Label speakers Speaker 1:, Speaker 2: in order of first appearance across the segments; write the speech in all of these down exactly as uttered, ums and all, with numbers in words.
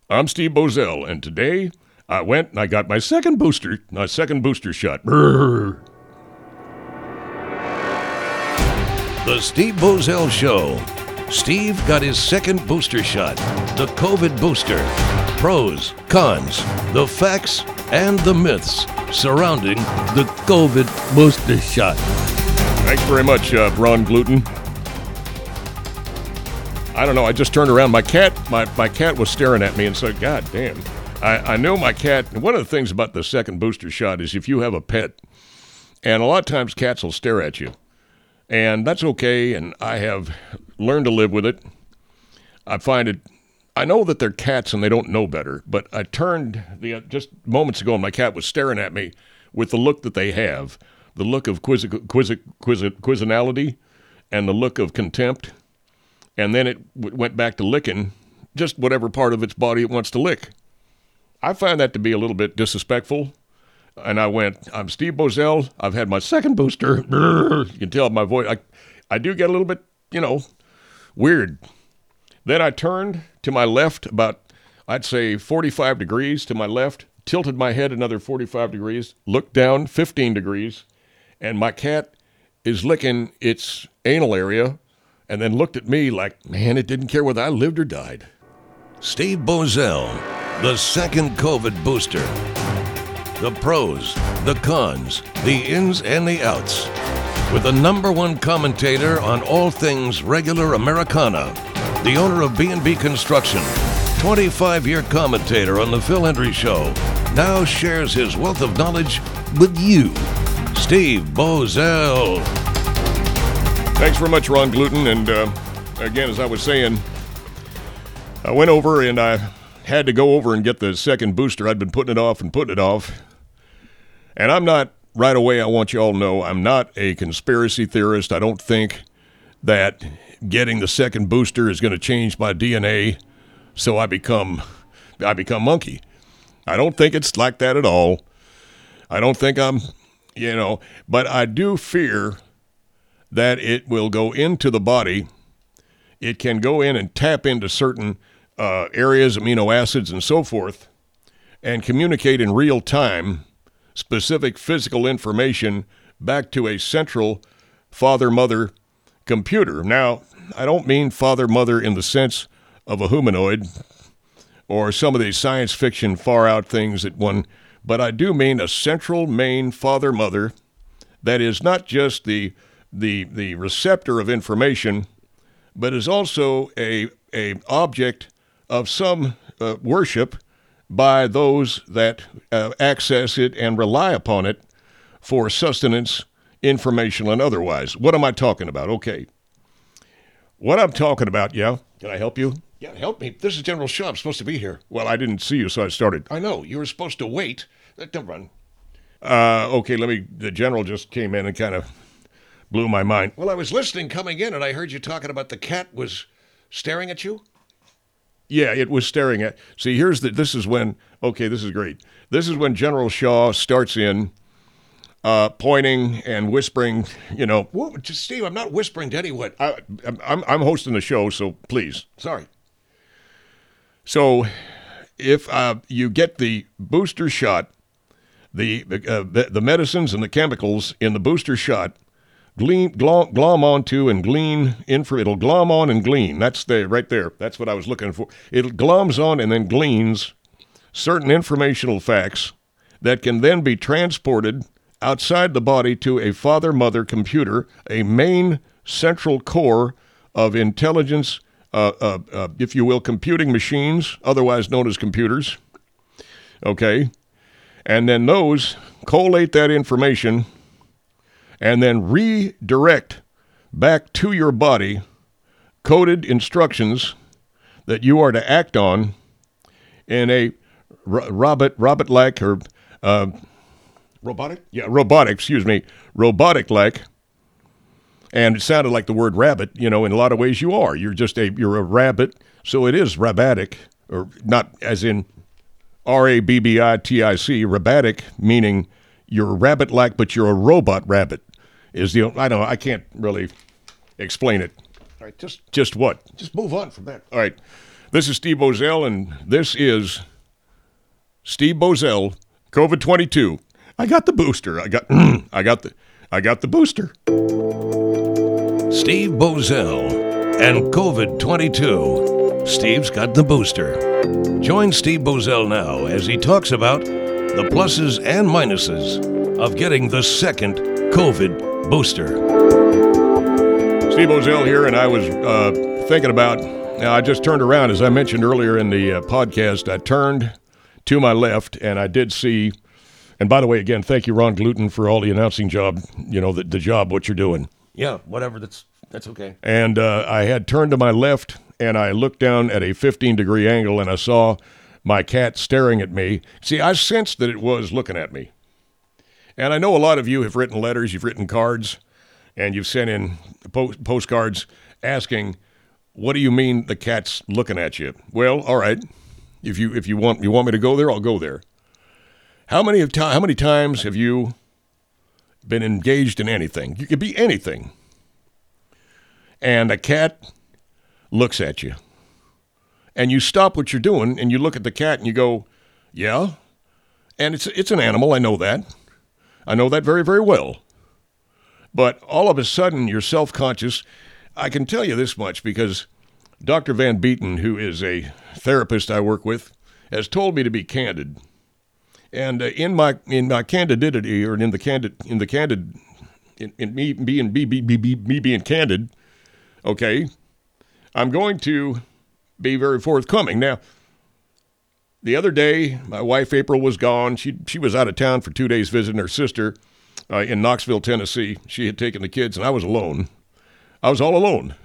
Speaker 1: I'm Steve Bozell, and today I went and I got my second booster, my second booster shot. Brrr.
Speaker 2: The Steve Bozell Show. Steve got his second booster shot, the COVID booster. Pros, cons, the facts, and the myths surrounding the COVID booster shot.
Speaker 1: Thanks very much, uh, Ron Gluten. I don't know, I just turned around. My cat, my, my cat was staring at me and said, God damn. I, I know my cat, and one of the things about the second booster shot is if you have a pet, and a lot of times cats will stare at you. And that's okay, and I have learned to live with it. I find it, I know that they're cats and they don't know better, but I turned the just moments ago and my cat was staring at me with the look that they have, the look of quiz, quiz, quiz, quizinality and the look of contempt. And then it w- went back to licking just whatever part of its body it wants to lick. I find that to be a little bit disrespectful. And I went, I'm Steve Bozell. I've had my second booster. You can tell my voice. I, I do get a little bit, you know, weird. Then I turned to my left about, I'd say, forty-five degrees to my left, tilted my head another forty-five degrees, looked down fifteen degrees, and my cat is licking its anal area and then looked at me like, man, it didn't care whether I lived or died.
Speaker 2: Steve Bozell, the second COVID booster. The pros, the cons, the ins and the outs. With the number one commentator on all things regular Americana, the owner of B and B Construction, twenty-five-year commentator on The Phil Hendry Show, now shares his wealth of knowledge with you, Steve Bozell.
Speaker 1: Thanks very much, Ron Gluten. And uh, again, as I was saying, I went over and I had to go over and get the second booster. I'd been putting it off and putting it off. And I'm not, right away, I want you all to know, I'm not a conspiracy theorist. I don't think that getting the second booster is going to change my D N A so I become, I become monkey. I don't think it's like that at all. I don't think I'm, you know, but I do fear that it will go into the body. It can go in and tap into certain uh, areas, amino acids and so forth, and communicate in real time specific physical information back to a central father-mother computer. Now, I don't mean father-mother in the sense of a humanoid or some of these science fiction far-out things that one, but I do mean a central main father-mother that is not just the the the receptor of information, but is also a a object of some uh, worship by those that uh, access it and rely upon it for sustenance, informational, and otherwise. What am I talking about? Okay. What I'm talking about, yeah. Can I help you?
Speaker 3: Yeah, help me. This is General Shaw. I'm supposed to be here.
Speaker 1: Well, I didn't see you, so I started.
Speaker 3: I know. You were supposed to wait. Uh, Don't run.
Speaker 1: Uh, okay, let me, the general just came in and kind of blew my mind.
Speaker 3: Well, I was listening coming in, and I heard you talking about the cat was staring at you.
Speaker 1: Yeah, it was staring at, see, here's the, this is when, okay, this is great. This is when General Shaw starts in, uh, pointing and whispering, you know.
Speaker 3: Whoa, just Steve, I'm not whispering to anyone.
Speaker 1: I, I'm, I'm hosting the show, so please.
Speaker 3: Sorry.
Speaker 1: So if uh, you get the booster shot, the, the, uh, the, the medicines and the chemicals in the booster shot, Glean, glom, glom onto and glean infra. It'll glom on and glean. That's the right there. That's what I was looking for. It gloms on and then gleans certain informational facts that can then be transported outside the body to a father-mother computer, a main central core of intelligence, uh, uh, uh, if you will, computing machines, otherwise known as computers. Okay, and then those collate that information and then redirect back to your body coded instructions that you are to act on in a ro- robot, robot-like or uh,
Speaker 3: Robotic?
Speaker 1: yeah, robotic, excuse me, robotic-like. And it sounded like the word rabbit. You know, in a lot of ways you are. You're just a you're a rabbit, so it is rabbatic, or not as in R A B B I T I C, rabbatic, meaning you're rabbit-like, but you're a robot rabbit. Is the I don't know, I can't really explain it.
Speaker 3: All right, just
Speaker 1: Just what?
Speaker 3: just move on from that.
Speaker 1: All right. This is Steve Boesel, and this is Steve Boesel, COVID twenty-two. I got the booster. I got I got the I got the booster.
Speaker 2: Steve Boesel and COVID twenty-two. Steve's got the booster. Join Steve Boesel now as he talks about the pluses and minuses of getting the second COVID booster.
Speaker 1: Steve Boesel here, and I was uh, thinking about, now I just turned around, as I mentioned earlier in the uh, podcast, I turned to my left, and I did see, and by the way, again, thank you, Ron Gluten, for all the announcing job, you know, the, the job, what you're doing.
Speaker 3: Yeah, whatever, that's that's okay.
Speaker 1: And uh, I had turned to my left, and I looked down at a fifteen-degree angle, and I saw my cat staring at me. See, I sensed that it was looking at me. And I know a lot of you have written letters, you've written cards, and you've sent in post- postcards asking, what do you mean the cat's looking at you? Well, all right, if you if you want you want me to go there, I'll go there. How many of time, how many times have you been engaged in anything? You could be anything. And a cat looks at you. And you stop what you're doing and you look at the cat and you go, yeah. And it's it's an animal, I know that. I know that very, very well. But all of a sudden you're self-conscious. I can tell you this much because Doctor Van Beaton, who is a therapist I work with, has told me to be candid. And uh, in my in my candidity, or in the candid in the candid in, in me being be, be, be, be, me being candid, okay, I'm going to be very forthcoming. Now, the other day, my wife April was gone. She she was out of town for two days visiting her sister uh, in Knoxville, Tennessee. She had taken the kids, and I was alone. I was all alone.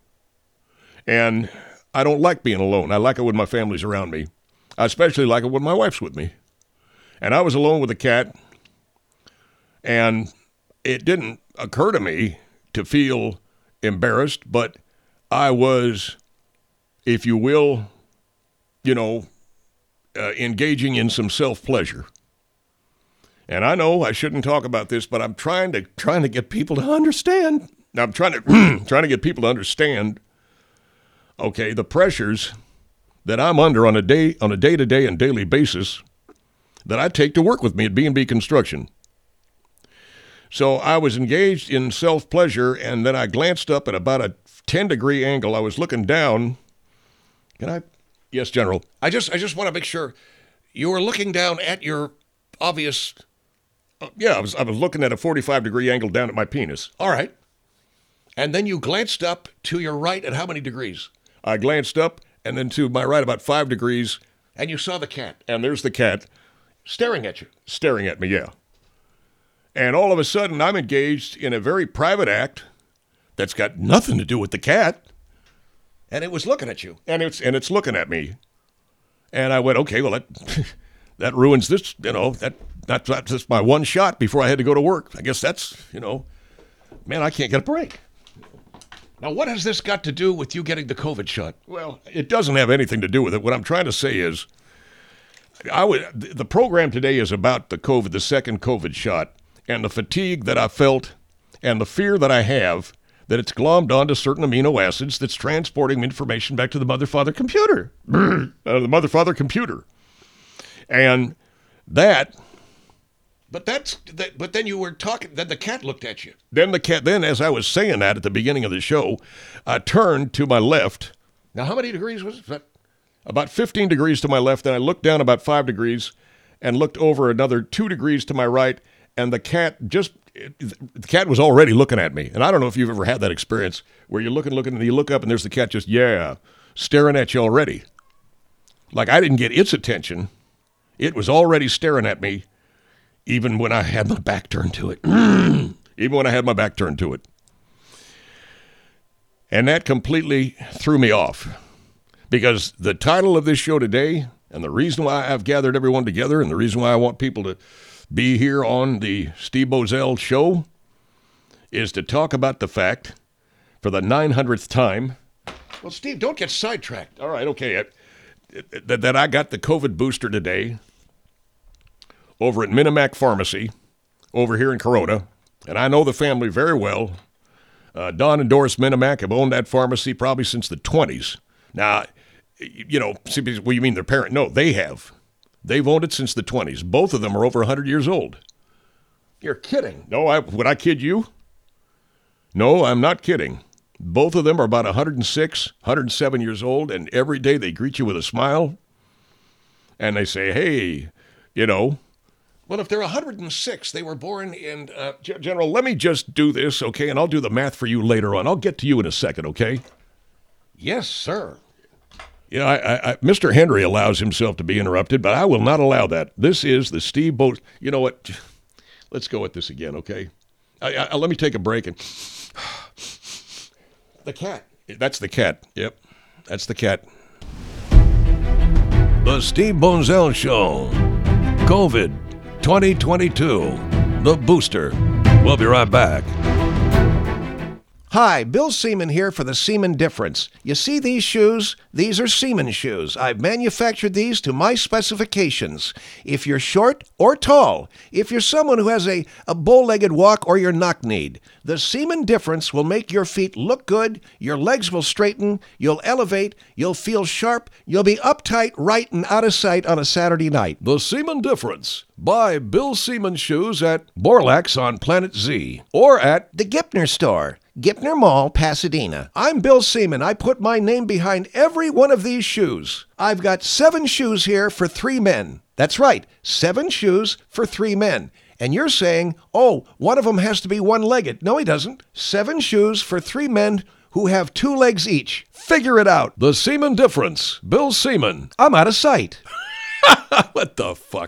Speaker 1: And I don't like being alone. I like it when my family's around me. I especially like it when my wife's with me. And I was alone with a cat, and it didn't occur to me to feel embarrassed, but I was, if you will, you know, uh, engaging in some self-pleasure. And I know I shouldn't talk about this, but I'm trying to trying to get people to understand. I'm trying to trying to get people to understand, okay, the pressures that I'm under on a day on a day-to-day and daily basis that I take to work with me at B and B Construction. So I was engaged in self-pleasure, and then I glanced up at about a ten-degree angle. I was looking down. Can I? Yes, General.
Speaker 3: I just I just want to make sure you were looking down at your obvious.
Speaker 1: Uh, yeah, I was I was looking at a forty-five-degree angle down at my penis.
Speaker 3: All right. And then you glanced up to your right at how many degrees?
Speaker 1: I glanced up, and then to my right about five degrees.
Speaker 3: And you saw the cat.
Speaker 1: And there's the cat.
Speaker 3: Staring at you.
Speaker 1: Staring at me, yeah. And all of a sudden, I'm engaged in a very private act that's got nothing to do with the cat.
Speaker 3: And it was looking at you.
Speaker 1: And it's and it's looking at me. And I went, okay, well, that that ruins this, you know, that that's, that's just my one shot before I had to go to work. I guess that's, you know, man, I can't get a break.
Speaker 3: Now, what has this got to do with you getting the COVID shot?
Speaker 1: Well, it doesn't have anything to do with it. What I'm trying to say is, I would, the program today is about the COVID, the second COVID shot, and the fatigue that I felt and the fear that I have that it's glommed onto certain amino acids that's transporting information back to the mother-father computer. uh, the mother-father computer. And that...
Speaker 3: But that's, that, but then you were talking, then the cat looked at you.
Speaker 1: Then the cat, then as I was saying that at the beginning of the show, I turned to my left.
Speaker 3: Now, how many degrees was it?
Speaker 1: About fifteen degrees to my left, and I looked down about five degrees and looked over another two degrees to my right, and the cat just, the cat was already looking at me. And I don't know if you've ever had that experience where you're looking, looking, and you look up and there's the cat just, yeah, staring at you already. Like I didn't get its attention. It was already staring at me, even when I had my back turned to it. Even when I had my back turned to it. And that completely threw me off. Because the title of this show today, and the reason why I've gathered everyone together, and the reason why I want people to be here on the Steve Boesel show, is to talk about the fact, for the nine hundredth time.
Speaker 3: Well, Steve, don't get sidetracked.
Speaker 1: All right, okay. I, that, that I got the COVID booster today over at Minimac Pharmacy over here in Corona, and I know the family very well. Uh, Don and Doris Minimac have owned that pharmacy probably since the twenties. Now, you know, well, you mean their parent? No, they have. They've owned it since the twenties. Both of them are over one hundred years old.
Speaker 3: You're kidding.
Speaker 1: No, I, would I kid you? No, I'm not kidding. Both of them are about one hundred six, one hundred seven years old, and every day they greet you with a smile, and they say, hey, you know.
Speaker 3: Well, if they're one hundred six, they were born in... Uh,
Speaker 1: General, let me just do this, okay, and I'll do the math for you later on. I'll get to you in a second, okay?
Speaker 3: Yes, sir.
Speaker 1: You know, I, I, I, Mister Henry allows himself to be interrupted, but I will not allow that. This is the Steve Bo... You know what? Let's go with this again, okay? I, I, let me take a break and...
Speaker 3: The cat.
Speaker 1: That's the cat. Yep, that's the cat.
Speaker 2: The Steve Bonzell Show. COVID twenty twenty-two. The Booster. We'll be right back.
Speaker 4: Hi, Bill Seaman here for the Seaman Difference. You see these shoes? These are Seaman shoes. I've manufactured these to my specifications. If you're short or tall, if you're someone who has a, a bow-legged walk or you're knock-kneed, the Seaman Difference will make your feet look good, your legs will straighten, you'll elevate, you'll feel sharp, you'll be uptight, right, and out of sight on a Saturday night.
Speaker 2: The Seaman Difference. Buy Bill Seaman shoes at Borlax on Planet Z or at
Speaker 4: the Gipner Store, Gipner Mall, Pasadena. I'm Bill Seaman. I put my name behind every one of these shoes. I've got seven shoes here for three men. That's right, seven shoes for three men. And you're saying, oh, one of them has to be one-legged. No, he doesn't. Seven shoes for three men who have two legs each. Figure it out.
Speaker 2: The Seaman Difference. Bill Seaman.
Speaker 4: I'm out of sight.
Speaker 1: What the fuck?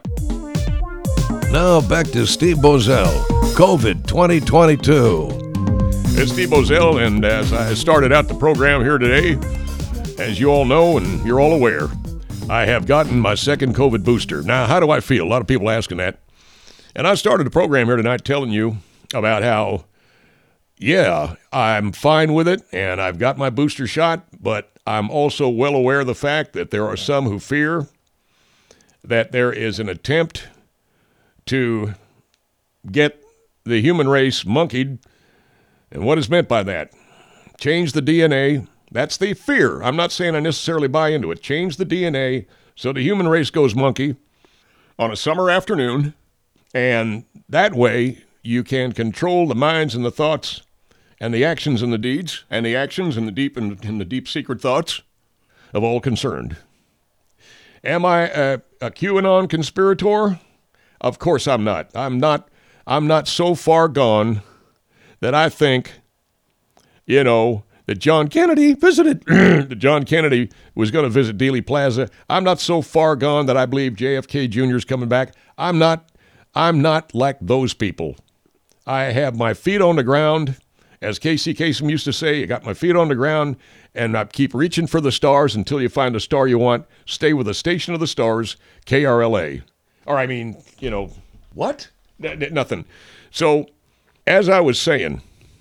Speaker 2: Now back to Steve Bonzell. COVID twenty twenty-two.
Speaker 1: It's Steve Bonzell, and as I started out the program here today, as you all know and you're all aware, I have gotten my second COVID booster. Now, how do I feel? A lot of people asking that. And I started the program here tonight telling you about how, yeah, I'm fine with it, and I've got my booster shot, but I'm also well aware of the fact that there are some who fear that there is an attempt to get the human race monkeyed. And what is meant by that? Change the D N A. That's the fear. I'm not saying I necessarily buy into it. Change the D N A so the human race goes monkey on a summer afternoon, and that way you can control the minds and the thoughts and the actions and the deeds and the actions and the deep and, and the deep secret thoughts of all concerned. Am I a, a QAnon conspirator? Of course I'm not. I'm not. I'm not so far gone that I think, you know, that John Kennedy visited, that John Kennedy was going to visit Dealey Plaza. I'm not so far gone that I believe J F K Junior is coming back. I'm not. I'm not like those people. I have my feet on the ground. As Casey Kasem used to say, you got my feet on the ground, and I keep reaching for the stars until you find the star you want. Stay with the Station of the Stars, K R L A. Or, I mean, you know, what? N- n- nothing. So, as I was saying,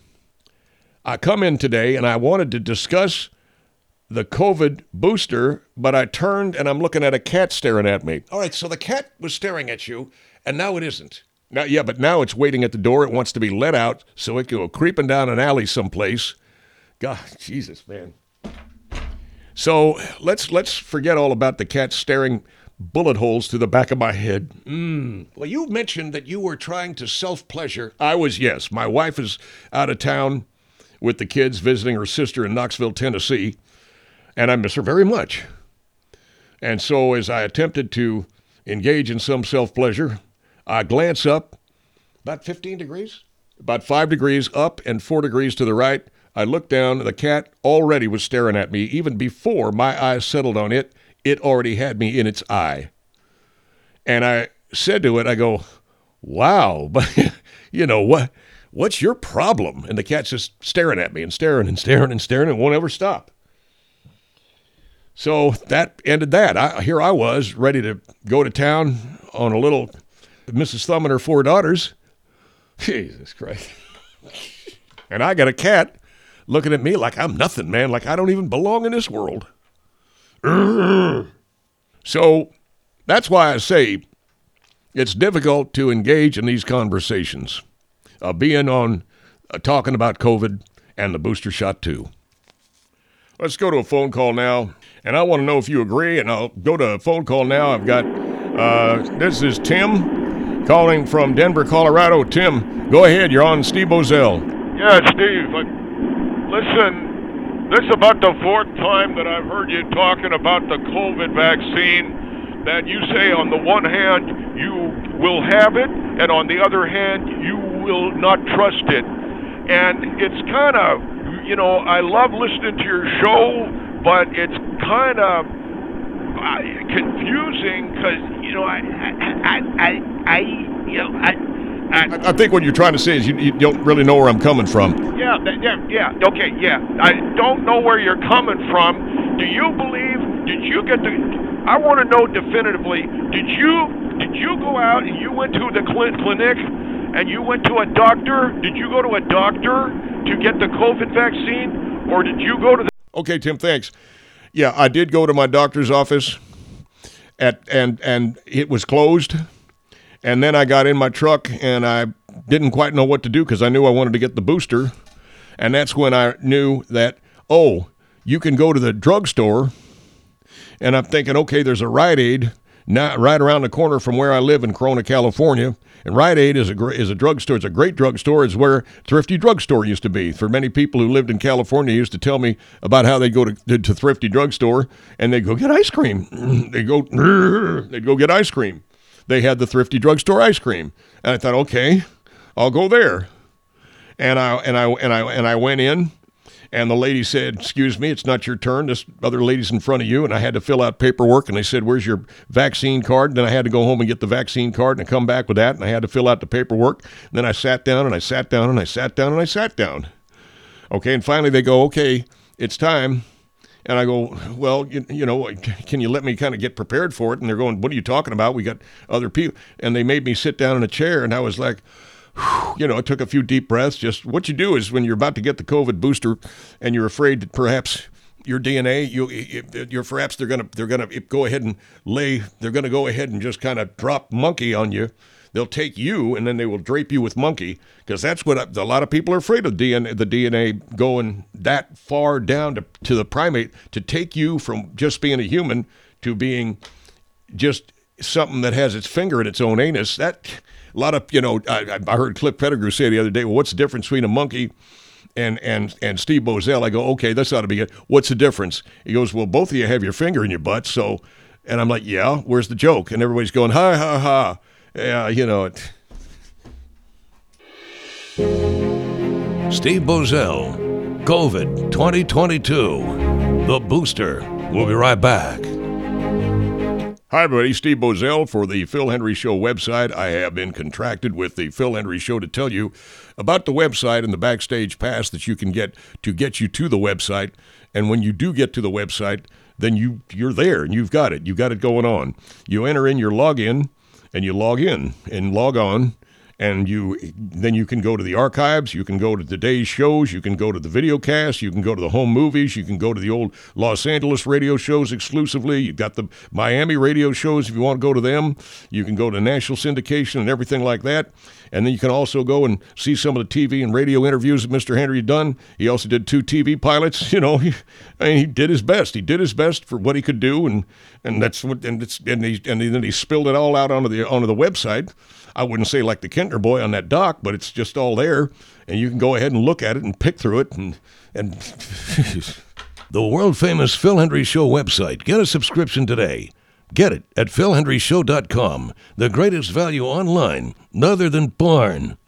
Speaker 1: I come in today, and I wanted to discuss the COVID booster, but I turned, and I'm looking at a cat staring at me.
Speaker 3: All right, so the cat was staring at you, and now it isn't.
Speaker 1: Now, yeah, but now it's waiting at the door. It wants to be let out so it can go creeping down an alley someplace. God, Jesus, man. So let's let's forget all about the cat staring bullet holes through the back of my head.
Speaker 3: Mm. Well, you mentioned that you were trying to self-pleasure.
Speaker 1: I was, yes. My wife is out of town with the kids visiting her sister in Knoxville, Tennessee, and I miss her very much. And so as I attempted to engage in some self-pleasure, I glance up,
Speaker 3: About fifteen degrees?
Speaker 1: about five degrees up and four degrees to the right. I looked down. The cat already was staring at me. Even before my eyes settled on it, it already had me in its eye. And I said to it, I go, wow, but, you know, what? what's your problem? And the cat's just staring at me and staring and staring and staring and won't ever stop. So that ended that. I, here I was, ready to go to town on a little Missus Thumb and her four daughters. Jesus Christ. And I got a cat looking at me like I'm nothing, man, like I don't even belong in this world. So that's why I say it's difficult to engage in these conversations, uh, being on, uh, talking about COVID and the booster shot too. Let's go to a phone call now. And I want to know if you agree, and I'll go to a phone call now. I've got, uh, this is Tim calling from Denver, Colorado. Tim, go ahead. You're on Steve Boesel.
Speaker 5: Yeah, Steve. I, listen, this is about the fourth time that I've heard you talking about the COVID vaccine, that you say on the one hand you will have it, and on the other hand you will not trust it. And it's kind of, you know, I love listening to your show, but it's kind of uh, confusing because, you know, I, I, I, I, you know, I, I,
Speaker 1: I think what you're trying to say is you, you don't really know where I'm coming from.
Speaker 5: Yeah, that, yeah, yeah, okay, yeah. I don't know where you're coming from. Do you believe, did you get the, I want to know definitively, did you, did you go out and you went to the cl- clinic and you went to a doctor? Did you go to a doctor to get the COVID vaccine, or did you go to the...
Speaker 1: Okay, Tim, thanks. Yeah, I did go to my doctor's office, at and and it was closed. And then I got in my truck, and I didn't quite know what to do because I knew I wanted to get the booster. And that's when I knew that, oh, you can go to the drugstore. And I'm thinking, okay, there's a Rite Aid not right around the corner from where I live in Corona, California. And Rite Aid is a gr- is a drugstore. It's a great drugstore. It's where Thrifty Drugstore used to be. For many people who lived in California, used to tell me about how they go to, to, to Thrifty Drugstore and they go get ice cream. they go they'd go get ice cream. They had the Thrifty Drugstore ice cream, and I thought, okay, I'll go there. And I and I and I and I went in. And the lady said, excuse me, it's not your turn. This other lady's in front of you. And I had to fill out paperwork. And they said, where's your vaccine card? And then I had to go home and get the vaccine card and come back with that. And I had to fill out the paperwork. And then I sat down and I sat down and I sat down and I sat down. Okay. And finally they go, okay, it's time. And I go, well, you, you know, can you let me kind of get prepared for it? And they're going, what are you talking about? We got other people. And they made me sit down in a chair. And I was like, you know, I took a few deep breaths. Just what you do is when you're about to get the COVID booster and you're afraid that perhaps your D N A, you, you're perhaps they're gonna they're gonna go ahead and lay, they're gonna go ahead and just kind of drop monkey on you. They'll take you and then they will drape you with monkey, because that's what I, a lot of people are afraid of. D N A, the D N A going that far down to to the primate to take you from just being a human to being just something that has its finger in its own anus. That. A lot of, you know, I, I heard Cliff Pettigrew say the other day, well, what's the difference between a monkey and and and Steve Boesel? I go, okay, this ought to be it. What's the difference? He goes, well, both of you have your finger in your butt, so, and I'm like, yeah, where's the joke? And everybody's going, ha, ha, ha. Yeah, you know it.
Speaker 2: Steve Boesel, COVID twenty twenty-two, the booster. We'll be right back.
Speaker 1: Hi, everybody. Steve Boesel for the Phil Hendrie Show website. I have been contracted with the Phil Hendrie Show to tell you about the website and the backstage pass that you can get to get you to the website. And when you do get to the website, then you, you're there and you've got it. You've got it going on. You enter in your login and you log in and log on. And you then you can go to the archives, you can go to today's shows, you can go to the video cast, you can go to the home movies, you can go to the old Los Angeles radio shows exclusively. You've got the Miami radio shows if you want to go to them. You can go to national syndication and everything like that. And then you can also go and see some of the T V and radio interviews that Mister Hendrie done. He also did two T V pilots. You know, he, I mean, he did his best. He did his best for what he could do, and and that's what and it's and he and then he spilled it all out onto the onto the website. I wouldn't say like the Kentner boy on that dock, but it's just all there, and you can go ahead and look at it and pick through it, and and
Speaker 2: the world-famous Phil Hendrie Show website. Get a subscription today. Get it at phil hendrie show dot com. The greatest value online, other than porn.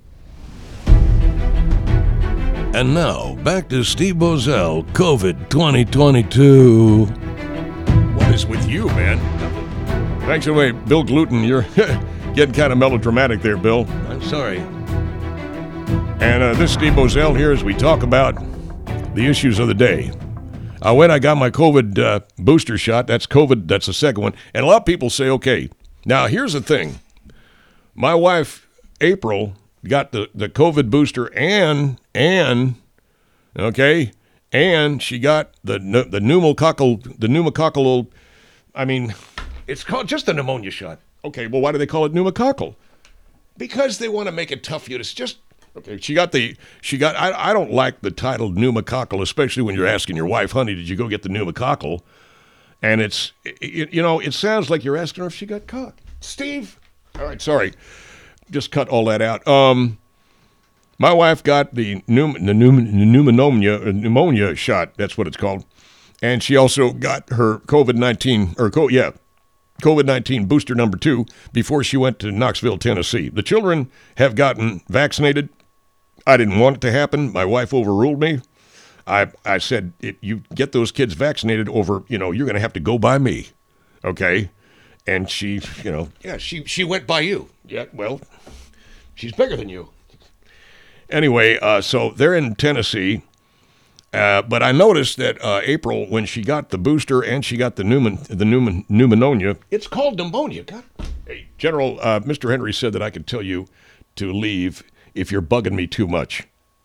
Speaker 2: And now, back to Steve Boesel, COVID twenty twenty-two.
Speaker 1: What is with you, man? Thanks anyway, Bill Gluten. You're getting kind of melodramatic there, Bill.
Speaker 2: I'm sorry.
Speaker 1: And uh, this is Steve Boesel here as we talk about the issues of the day. I went, I got my COVID uh, booster shot. That's COVID, that's the second one. And a lot of people say, okay, now here's the thing. My wife, April, got the, the COVID booster and, and, okay, and she got the the pneumococcal, the pneumococcal, I mean,
Speaker 3: It's called just a pneumonia shot.
Speaker 1: okay, well, why do they call it pneumococcal?
Speaker 3: Because they want to make it tough for you to just
Speaker 1: Okay, she got the, she got, I, I don't like the title pneumococcal, especially when you're asking your wife, honey, did you go get the pneumococcal? And it's, it, you know, it sounds like you're asking her if she got caught. Steve? All right, sorry. Just cut all that out. Um, my wife got the, pneum, the pneum, pneumonia, pneumonia shot, that's what it's called. And she also got her COVID nineteen, or, yeah, COVID nineteen booster number two before she went to Knoxville, Tennessee. The children have gotten vaccinated. I didn't want it to happen. My wife overruled me. I I said, if you get those kids vaccinated over, you know, you're going to have to go by me. Okay? And she, you know.
Speaker 3: Yeah, she she went by you.
Speaker 1: Yeah, well, she's bigger than you. Anyway, uh, so they're in Tennessee. Uh, but I noticed that uh, April, when she got the booster and she got the pneumo- the pneumo- pneumonia,
Speaker 3: It's called pneumonia. God.
Speaker 1: hey, General, uh, Mister Henry said that I could tell you to leave if you're bugging me too much.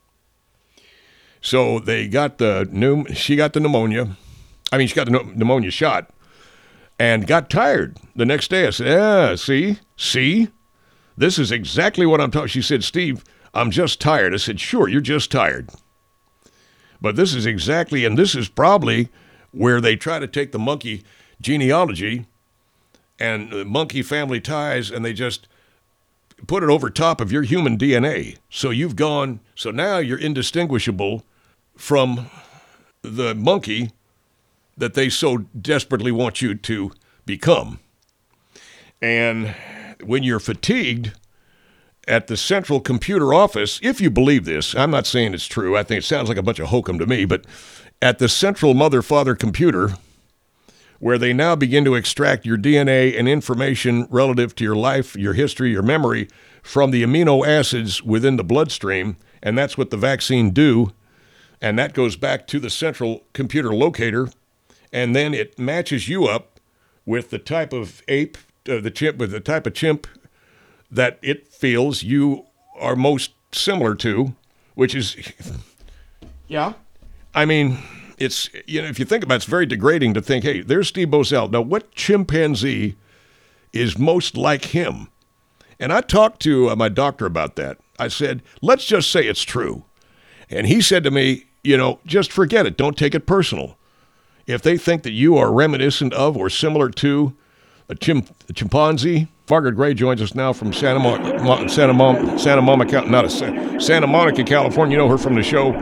Speaker 1: So they got the pneum- she got the pneumonia. I mean, she got the pneumonia shot and got tired the next day. I said, yeah, see, see, this is exactly what I'm talking. She said, Steve, I'm just tired. I said, sure, you're just tired. But this is exactly, and this is probably where they try to take the monkey genealogy and the monkey family ties, and they just put it over top of your human D N A. So you've gone, so now you're indistinguishable from the monkey that they so desperately want you to become. And when you're fatigued at the central computer office, if you believe this, I'm not saying it's true, I think it sounds like a bunch of hokum to me, but at the central mother-father computer, where they now begin to extract your D N A and information relative to your life, your history, your memory from the amino acids within the bloodstream, and that's what the vaccine do, and that goes back to the central computer locator, and then it matches you up with the type of ape, uh, the chimp, with the type of chimp that it feels you are most similar to, which is, yeah, I mean, it's, you know, if you think about it, it's very degrading to think, hey, there's Steve Bozell. Now, what chimpanzee is most like him? And I talked to uh, my doctor about that. I said, let's just say it's true. And he said to me, you know, just forget it. Don't take it personal. If they think that you are reminiscent of or similar to a, chimp, a chimpanzee, Margaret Gray joins us now from Santa, Mo- Santa, Mon- Santa Monica, not a Sa- Santa Monica, California. You know her from the show.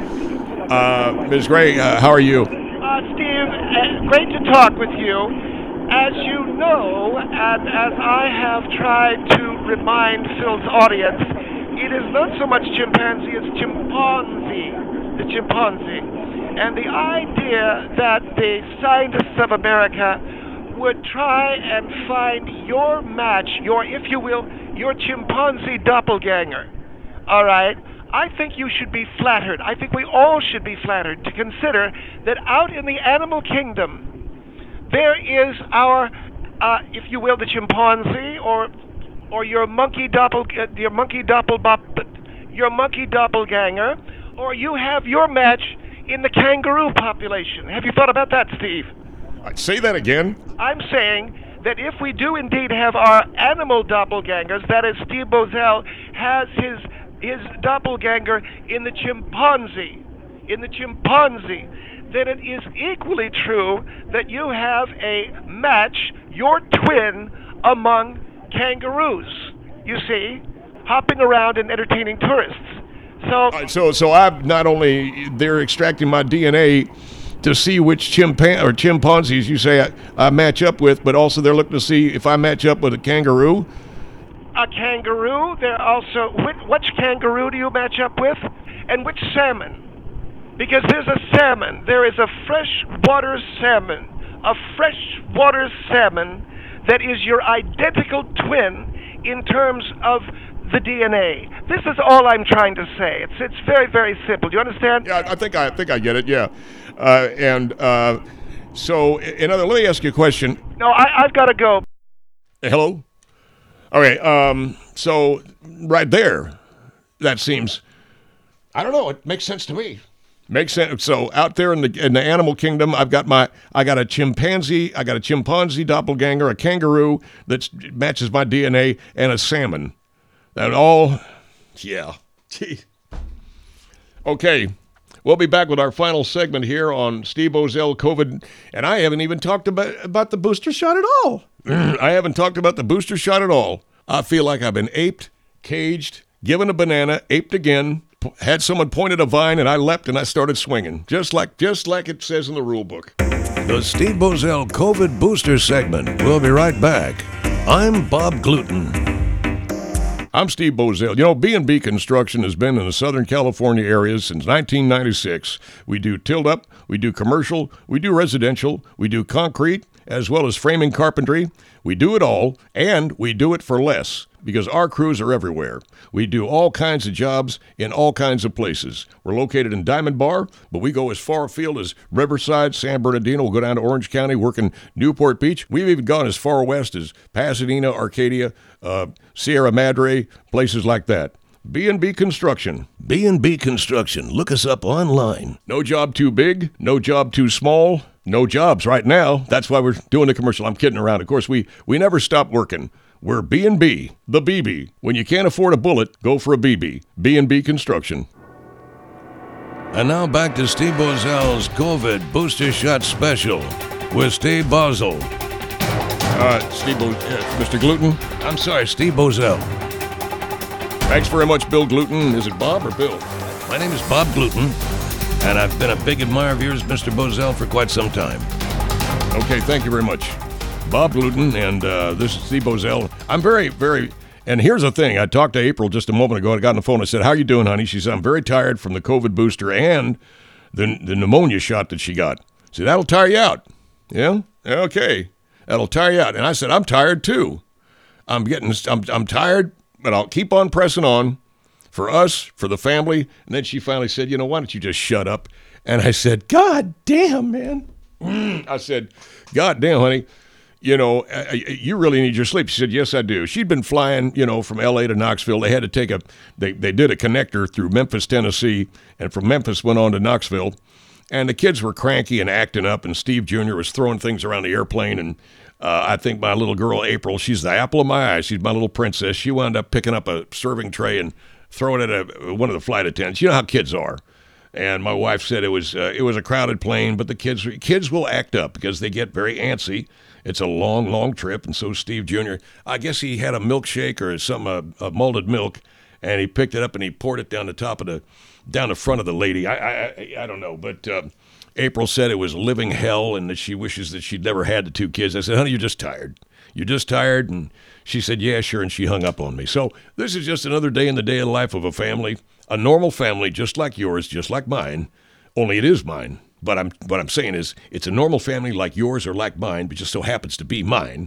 Speaker 1: Uh, Miz Gray, uh, how are you?
Speaker 6: Uh, Steve, uh, great to talk with you. As you know, and as I have tried to remind Phil's audience, it is not so much chimpanzee, it's chimpanzee, the chimpanzee. And the idea that the scientists of America would try and find your match, your, if you will, your chimpanzee doppelganger, all right? I think you should be flattered. I think we all should be flattered to consider that out in the animal kingdom, there is our, uh, if you will, the chimpanzee, or or your monkey doppel, uh, your monkey doppelbop, your monkey doppelganger, or you have your match in the kangaroo population. Have you thought about that, Steve?
Speaker 1: I'd say that again.
Speaker 6: I'm saying that if we do indeed have our animal doppelgangers, that is, Steve Bozell has his his doppelganger in the chimpanzee, in the chimpanzee, then it is equally true that you have a match, your twin, among kangaroos, you see, hopping around and entertaining tourists. So,
Speaker 1: All right, so, so I've not only, they're extracting my D N A to see which chimpan or chimpanzees you say I, I match up with, but also they're looking to see if I match up with a kangaroo.
Speaker 6: A kangaroo, they're also, which, which kangaroo do you match up with? And which salmon? Because there's a salmon, there is a freshwater salmon, a freshwater salmon that is your identical twin in terms of the D N A. This is all I'm trying to say. It's it's very, very simple. Do you understand?
Speaker 1: Yeah, I think I think I get it. Yeah, uh, and uh, so in other, let me ask you a question.
Speaker 6: No, I, I've got to go.
Speaker 1: Hello. Okay. Um, so right there, that seems,
Speaker 3: I don't know. It makes sense to me.
Speaker 1: makes sense. So out there in the in the animal kingdom, I've got my I got a chimpanzee, I got a chimpanzee doppelganger, a kangaroo that matches my D N A, and a salmon. That all, yeah. Gee. Okay. We'll be back with our final segment here on Steve Boesel COVID, and I haven't even talked about, about the booster shot at all. I haven't talked about the booster shot at all. I feel like I've been aped, caged, given a banana, aped again, p- had someone pointed a vine, and I leapt and I started swinging, just like just like it says in the rule book.
Speaker 2: The Steve Boesel COVID Booster segment. We'll be right back. I'm Bob Gluten.
Speaker 1: I'm Steve Boesel. You know, B and B Construction has been in the Southern California area since nineteen ninety-six. We do tilt-up, we do commercial, we do residential, we do concrete, as well as framing carpentry. We do it all, and we do it for less, because our crews are everywhere. We do all kinds of jobs in all kinds of places. We're located in Diamond Bar, but we go as far afield as Riverside, San Bernardino. We'll go down to Orange County, work in Newport Beach. We've even gone as far west as Pasadena, Arcadia, uh, Sierra Madre, places like that. B and B Construction.
Speaker 2: B and B Construction. Look us up online.
Speaker 1: No job too big, no job too small, no jobs right now. That's why we're doing the commercial. I'm kidding around. Of course, we, we never stop working. We're B and B, the B B. When you can't afford a bullet, go for a B B. B and B Construction.
Speaker 2: And now back to Steve Boesel's COVID Booster Shot Special with Steve Boesel.
Speaker 1: Uh, Steve, Bo- uh, Mister Gluten.
Speaker 2: I'm sorry, Steve Boesel.
Speaker 1: Thanks very much, Bill Gluten. Is it Bob or Bill?
Speaker 2: My name is Bob Gluten, and I've been a big admirer of yours, Mister Boesel, for quite some time.
Speaker 1: Okay, thank you very much. Bob Gluten, and uh, this is Steve Boesel. I'm very, very, and here's the thing. I talked to April just a moment ago. I got on the phone. I said, how you doing, honey? She said, I'm very tired from the COVID booster and the, the pneumonia shot that she got. See, that'll tire you out. Yeah? Okay. That'll tire you out. And I said, I'm tired too. I'm getting, I'm, I'm tired, but I'll keep on pressing on for us, for the family. And then she finally said, you know, why don't you just shut up? And I said, God damn, man. I said, God damn, honey. You know, you really need your sleep. She said, yes, I do. She'd been flying, you know, from L A to Knoxville. They had to take a, they, they did a connector through Memphis, Tennessee, and from Memphis went on to Knoxville. And the kids were cranky and acting up, and Steve Junior was throwing things around the airplane. And uh, I think my little girl, April, she's the apple of my eye. She's my little princess. She wound up picking up a serving tray and throwing it at a, one of the flight attendants. You know how kids are. And my wife said it was uh, it was a crowded plane, but the kids kids will act up because they get very antsy. It's a long, long trip, and so Steve Junior, I guess he had a milkshake or some uh, uh, malted milk, and he picked it up and he poured it down the top of the, down the front of the lady. I I, I don't know, but uh, April said it was living hell and that she wishes that she'd never had the two kids. I said, honey, you're just tired. You're just tired, and she said, yeah, sure, and she hung up on me. So this is just another day in the day of life of a family, a normal family just like yours, just like mine, only it is mine. But I'm what I'm saying is it's a normal family like yours or like mine, but just so happens to be mine.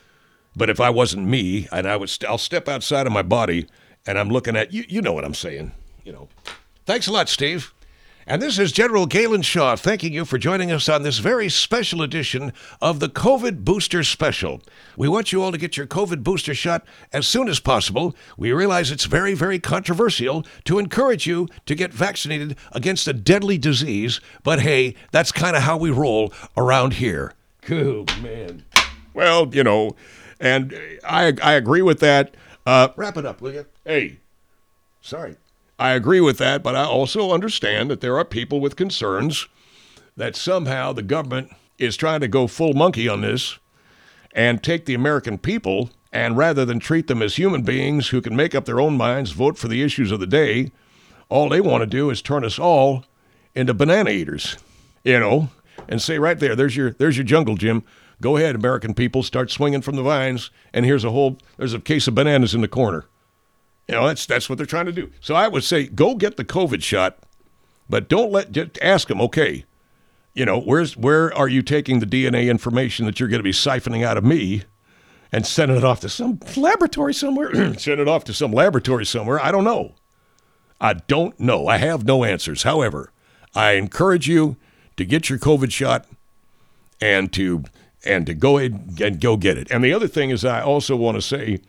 Speaker 1: But if I wasn't me, and I would, st- I'll step outside of my body, and I'm looking at you. You know what I'm saying, you know. Thanks a lot, Steve.
Speaker 4: And this is General Galen Shaw thanking you for joining us on this very special edition of the COVID Booster Special. We want you all to get your COVID booster shot as soon as possible. We realize it's very, very controversial to encourage you to get vaccinated against a deadly disease, but hey, that's kind of how we roll around here.
Speaker 1: Oh, man. Well, you know, and I I agree with that. Uh,
Speaker 4: Wrap it up, will you?
Speaker 1: hey, sorry. I agree with that, but I also understand that there are people with concerns that somehow the government is trying to go full monkey on this and take the American people, and rather than treat them as human beings who can make up their own minds, vote for the issues of the day, all they want to do is turn us all into banana eaters, you know, and say right there, there's your there's your jungle, Jim. Go ahead, American people, start swinging from the vines, and here's a whole, there's a case of bananas in the corner. You know, that's that's what they're trying to do. So I would say go get the COVID shot, but don't let, just ask them, okay, you know, where's where are you taking the D N A information that you're going to be siphoning out of me and sending it off to some laboratory somewhere? Send it off to some laboratory somewhere. I don't know. I don't know. I have no answers. However, I encourage you to get your COVID shot and to and to go ahead and go get it. And the other thing is I also want to say,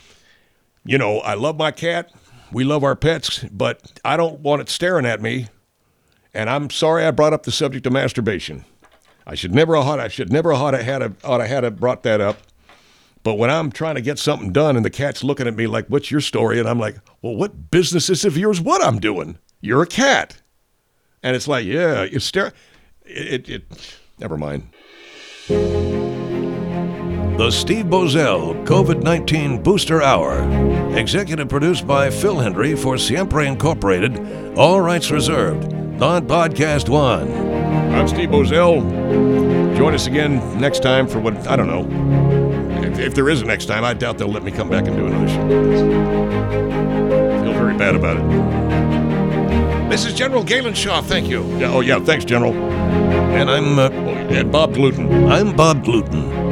Speaker 1: you know, I love my cat. We love our pets, but I don't want it staring at me. And I'm sorry I brought up the subject of masturbation. I should never have I should never have had a, ought to had a brought that up. But when I'm trying to get something done and the cat's looking at me like, "What's your story?" and I'm like, "Well, what business is it of yours? What I'm doing?" You're a cat. And it's like, yeah, you stare. It, it, it, never mind.
Speaker 2: The Steve Boesel COVID nineteen Booster Hour. Executive produced by Phil Hendry for Siempre Incorporated. All rights reserved. On Podcast One.
Speaker 1: I'm Steve Boesel. Join us again next time for what, I don't know. If, if there is a next time, I doubt they'll let me come back and do another show. I feel very bad about it.
Speaker 3: This is General Galen Shaw. Thank you.
Speaker 1: Yeah, oh, yeah, thanks, General.
Speaker 2: And I'm, uh,
Speaker 1: And Bob Gluten.
Speaker 2: I'm Bob Gluten.